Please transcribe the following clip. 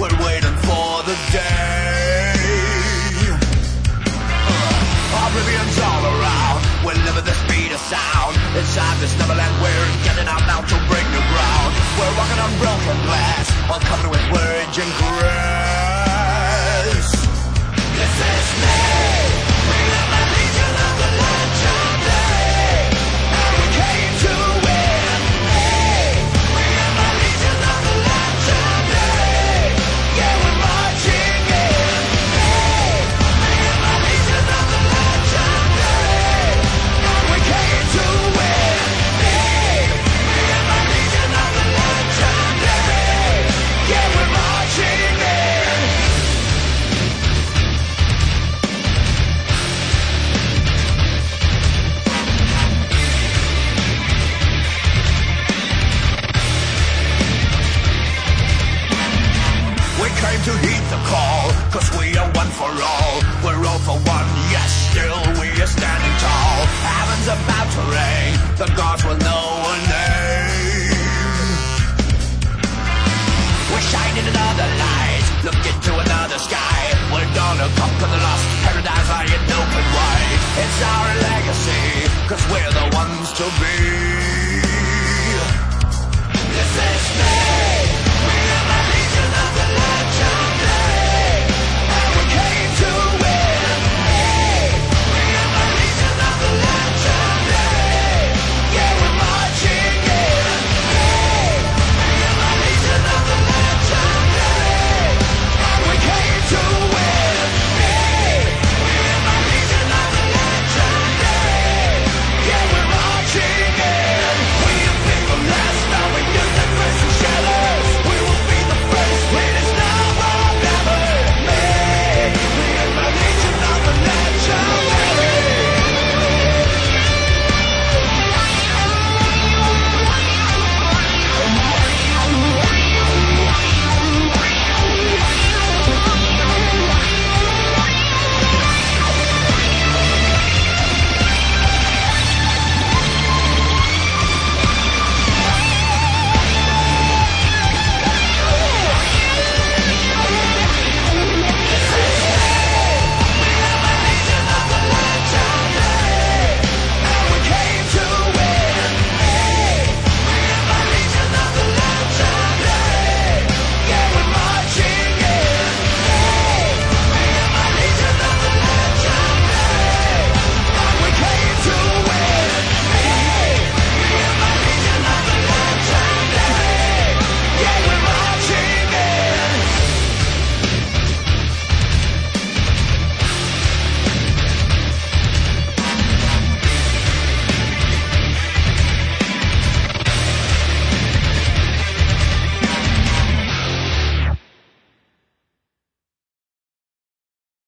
we're waiting for the day. Oblivion's all around, we're living the speed of sound. Inside this neverland, we're getting out now to break new ground. We're walking on broken glass, all covered with virgin grass. This is me, we are the legion of the legendary, and we came to win. Hey, we are the legion of the legendary, yeah, we're marching in. Hey, we are the legion of the legendary, and we came to win. Hey, we are the legion of the legendary, yeah, we're marching in. We came to heed the call, cause we are one for all. We're all for one, yes, still we are standing tall. Heaven's about to rain, the gods will know our name. We're shining another light, look into another sky. We're gonna conquer the lost paradise by an open wide. It's our legacy, cause we're the ones to be. This is me.